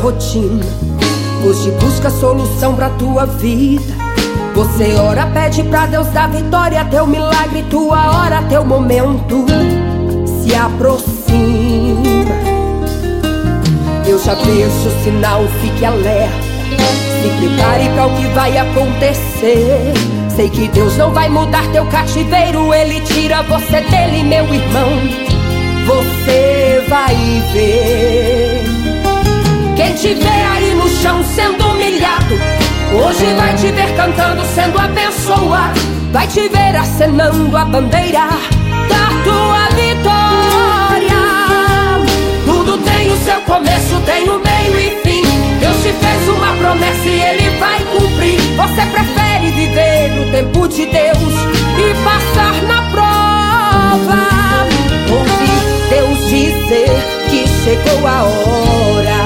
rotina. Hoje busca solução pra tua vida. Você ora, pede pra Deus dar vitória. Teu milagre, tua hora, teu momento se aproxima. Eu já vejo o sinal, fique alerta. Se prepare pra o que vai acontecer. Sei que Deus não vai mudar teu cativeiro. Ele tira você dele, meu irmão. Você vai ver. Quem te vê aí no chão sendo humilhado, hoje vai te ver cantando, sendo abençoado. Vai te ver acenando a bandeira da tua vitória. Tudo tem o seu começo, tem o meio e fim. Deus te fez uma promessa e Ele vai cumprir. Você prefere viver no tempo de Deus e passar na prova. Ouvir Deus dizer que chegou a hora.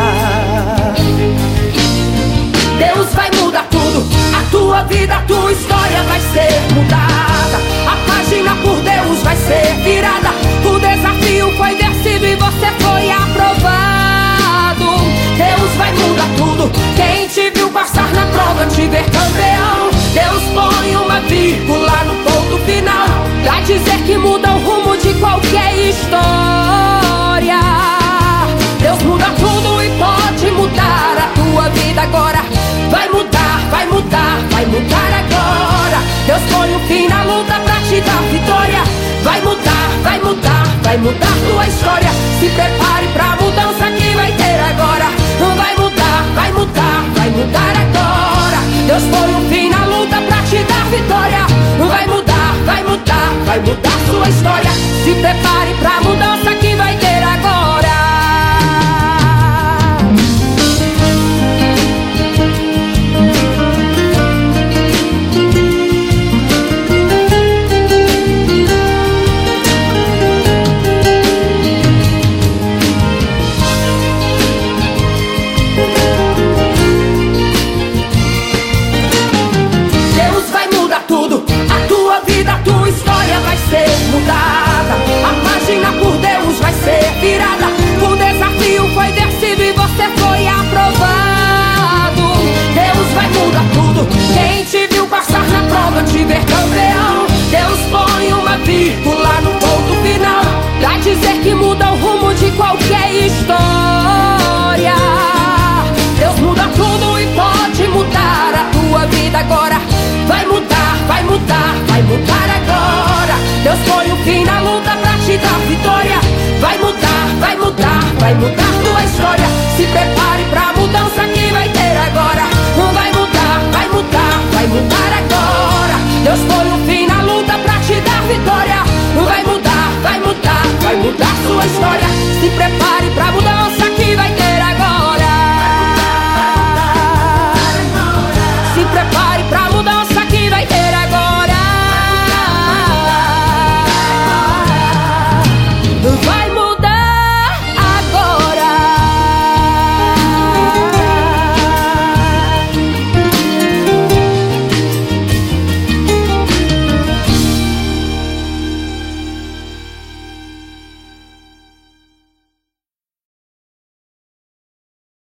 Deus vai mudar tudo, a tua vida, a tua história vai ser mudada. A página por Deus vai ser virada. O desafio foi vencido e você foi aprovado. Deus vai mudar tudo. Quem te viu passar na prova, te ver campeão. Deus põe uma vírgula no ponto final pra dizer que muda o rumo de qualquer história. Deus muda tudo e pode mudar a tua vida agora. Vai mudar, vai mudar, vai mudar agora. Deus põe um fim na luta pra te dar vitória. Vai mudar, vai mudar, vai mudar tua história. Se prepare pra mudança que vai ter agora. Vai mudar, vai mudar, vai mudar agora. Deus põe um fim na luta pra te dar vitória. Vai mudar, vai mudar, vai mudar sua história. Se prepare pra mudança que vai ter agora. Mudada, a página por Deus vai ser virada. O desafio foi vencido e você foi aprovado. Deus vai mudar tudo. Quem te viu passar na prova, te ver campeão. Deus põe uma vírgula no ponto final pra dizer que muda o rumo de qualquer história. Deus muda tudo e pode mudar a tua vida agora. Vai mudar, vai mudar, vai mudar agora. Deus põe um fim na luta pra te dar vitória. Vai mudar, vai mudar, vai mudar tua história. Se prepare pra